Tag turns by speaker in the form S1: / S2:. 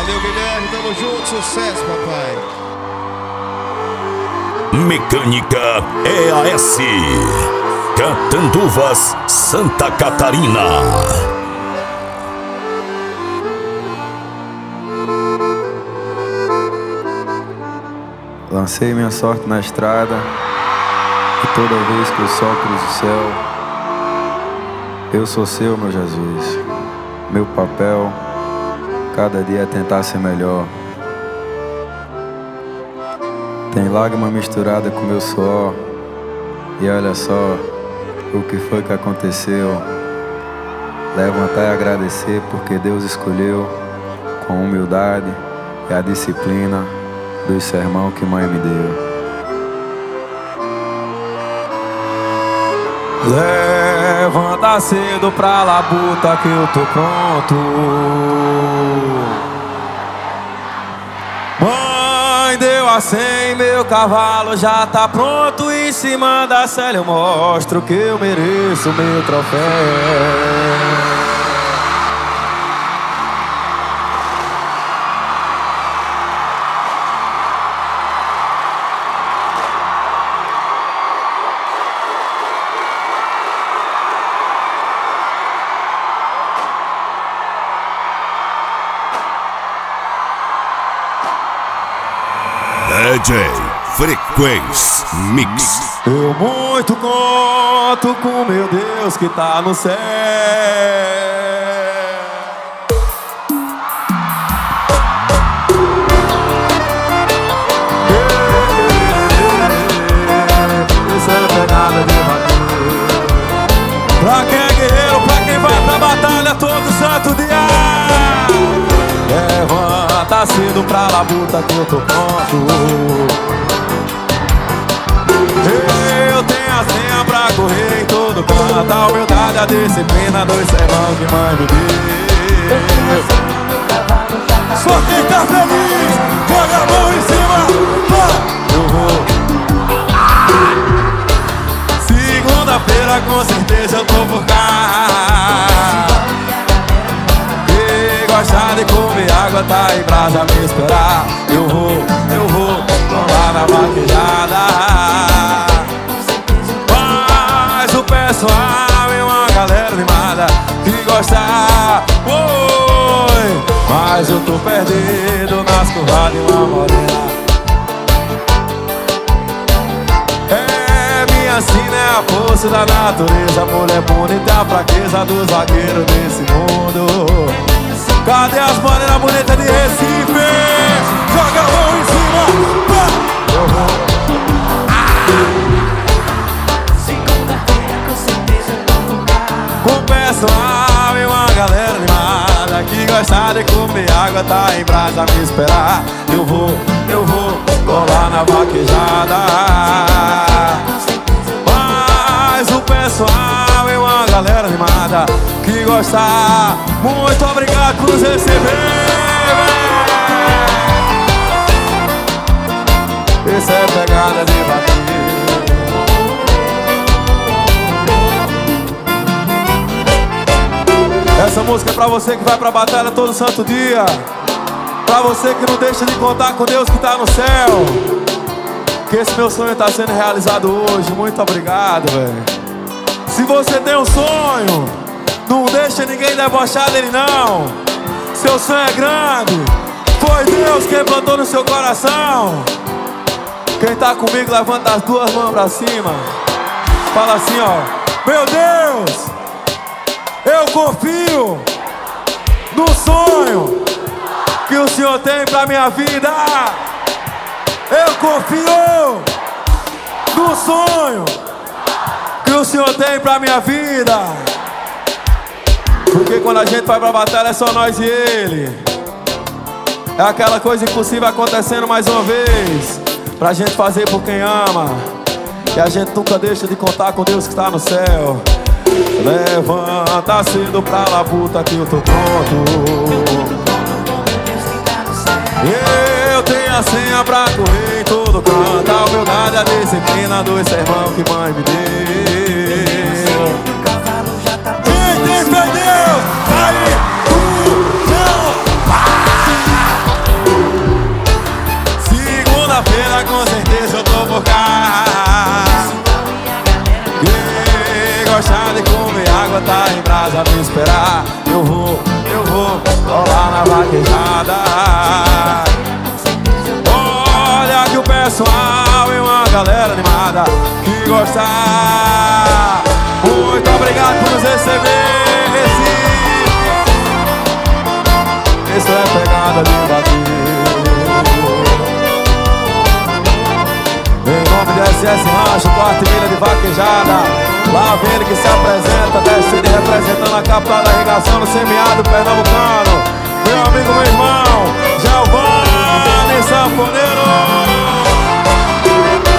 S1: Valeu, Guilherme, tamo junto, sucesso, papai.
S2: Mecânica EAS, Catanduvas, Santa Catarina.
S3: Lancei minha sorte na estrada, e toda vez que o sol cruza o céu, eu sou seu, meu Jesus. Meu papel, cada dia é tentar ser melhor. Tem lágrima misturada com meu suor, e olha só o que foi que aconteceu. Levantar e agradecer porque Deus escolheu com humildade e a disciplina do sermão que mãe me deu. Levanta cedo pra labuta que eu tô pronto. Mãe deu a 100, meu cavalo já tá pronto. Em cima da cela eu mostro que eu mereço meu troféu.
S2: DJ Frequência Mix.
S3: Eu muito conto com meu Deus que tá no céu. Isso é pegada de bater. Pra quem é guerreiro, pra quem vai pra batalha todo santo dia. Levanta cedo pra labuta que eu tô pronto. Eu tenho a senha pra correr em todo canto. A humildade, a disciplina, dois sermão que mãe me deu. Só quem tá feliz, joga a mão em cima. Eu vou. Segunda-feira com certeza eu tô por cá. Gostar de comer água, tá em brasa me esperar. Eu vou, lá na vaquejada. Mas o pessoal é uma galera animada que gosta. Oi, mas eu tô perdido nas curvas de uma morena. É minha sina, é a força da natureza. Mulher bonita, a fraqueza dos vaqueiros desse mundo. Cadê as morenas bonitas de Recife? Joga a mão em cima. Eu vou.
S4: Segunda-feira com certeza eu tô no carro.
S3: Com o pessoal e uma galera animada que gosta de comer água, tá em brasa me esperar. Eu vou colar na vaquejada. Mas o pessoal e uma galera animada que gostar. Muito obrigado por nos receber. Essa é pegada de bater. Essa música é pra você que vai pra batalha todo santo dia. Pra você que não deixa de contar com Deus que tá no céu. Que esse meu sonho tá sendo realizado hoje. Muito obrigado, velho. Se você tem um sonho, não deixa ninguém debochar dele não. Seu sonho é grande. Foi Deus quem plantou no seu coração. Quem tá comigo levanta as duas mãos pra cima. Fala assim, ó: meu Deus, eu confio no sonho que o Senhor tem pra minha vida. Eu confio no sonho que o Senhor tem pra minha vida. Porque quando a gente vai pra batalha é só nós e Ele. É aquela coisa impossível acontecendo mais uma vez, pra gente fazer por quem ama. E a gente nunca deixa de contar com Deus que está no céu. Levanta cedo pra labuta que eu tô pronto. Eu tenho a senha pra correr em todo canto. A humildade, a disciplina do sermão que mãe me deu. Quem tem fé em Deus? Aí, não. esperar. Eu vou rolar na vaquejada. Olha que o pessoal e uma galera animada que gosta. Muito obrigado por nos receber. Isso é pegada de bater. Em nome de SS Rancho, quarta milha de vaquejada. Lá vem ele que se apresenta, descendo e representando a capital da irrigação no semiárido pernambucano. Meu amigo, meu irmão, Giovanni Sanfona.